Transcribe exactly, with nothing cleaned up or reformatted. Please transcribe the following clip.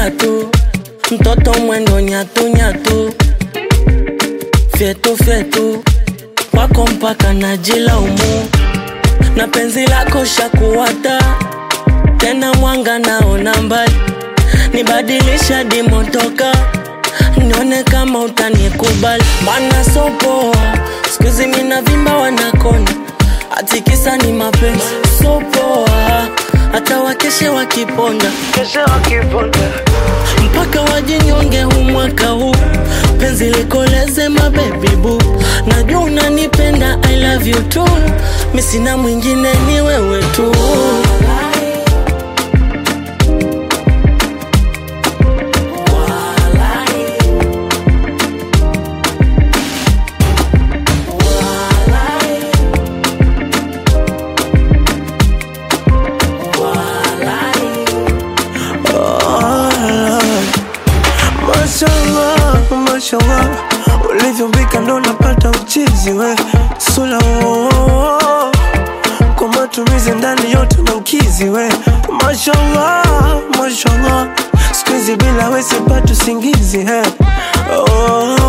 gatu, mtoto mwendo nyatu nyatu, fyetu fyetu, wako mpaka najilaumu, na penzi lako shakuwata, tena mwanga naona mbali, nibadilisha dimotoka, nione kama utanikubali. Mana sopo, sikuzi mina vimba wanakona, atikisa ni mapenzi. Sopo, hata wakeshe wakiponda, keshe wakiponda, mpaka wajinyonge huu mwaka huu, penzi likoleze my baby boo. Najua unanipenda, I love you too, mi sina mwingine ni wewe tu. Mashallah, mashallah, ulivyombika ndo napata uchizi we. Sula oh, kwa matumizi ndani yote na ukizi we. Mashallah, mashallah, sikuizi bila we sipati usingizi he. Oh